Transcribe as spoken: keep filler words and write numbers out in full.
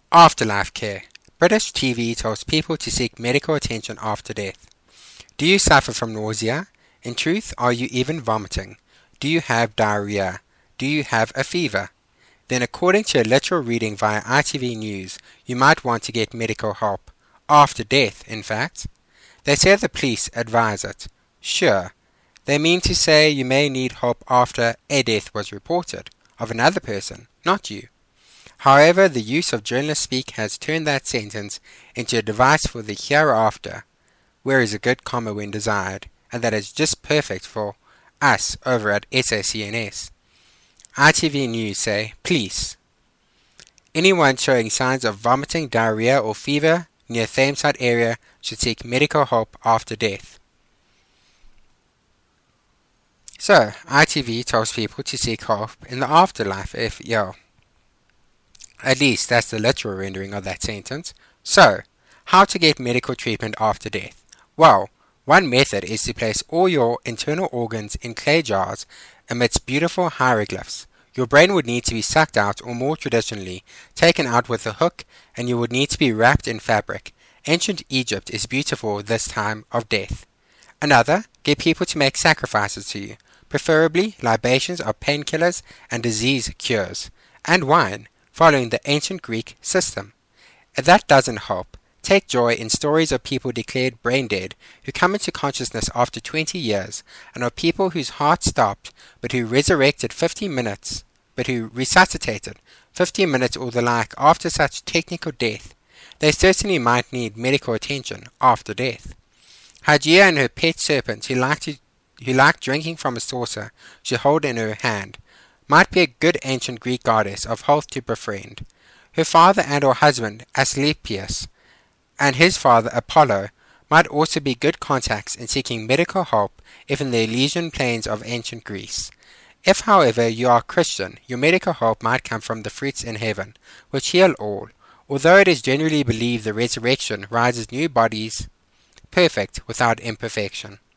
Afterlife care. British T V tells people to seek medical attention after death. Do you suffer from nausea? In truth, are you even vomiting? Do you have diarrhea? Do you have a fever? Then according to a literal reading via I T V News, you might want to get medical help. After death, in fact. They say the police advise it. Sure. They mean to say you may need help after a death was reported, of another person, not you. However, the use of journalist speak has turned that sentence into a device for the hereafter, where is a good comma when desired, and that is just perfect for us over at S A C N S. I T V News say, police. Anyone showing signs of vomiting, diarrhea or fever near Thameside area should seek medical help after death. So, I T V tells people to seek help in the afterlife if ill. At least that's the literal rendering of that sentence. So, how to get medical treatment after death? Well, one method is to place all your internal organs in clay jars amidst beautiful hieroglyphs. Your brain would need to be sucked out, or more traditionally, taken out with a hook, and you would need to be wrapped in fabric. Ancient Egypt is beautiful this time of death. Another, get people to make sacrifices to you, preferably libations of painkillers and disease cures, and wine, following the ancient Greek system. If that doesn't help, take joy in stories of people declared brain dead who come into consciousness after twenty years, and of people whose heart stopped but who resurrected fifteen minutes, but who resuscitated fifteen minutes or the like after such technical death. They certainly might need medical attention after death. Hygeia and her pet serpent, who liked, to, who liked drinking from a saucer she held in her hand, might be a good ancient Greek goddess of health to befriend. Her father and or husband, Asclepius, and his father, Apollo, might also be good contacts in seeking medical help if in the Elysian plains of ancient Greece. If, however, you are Christian, your medical help might come from the fruits in heaven, which heal all, although it is generally believed the resurrection rises new bodies perfect without imperfection.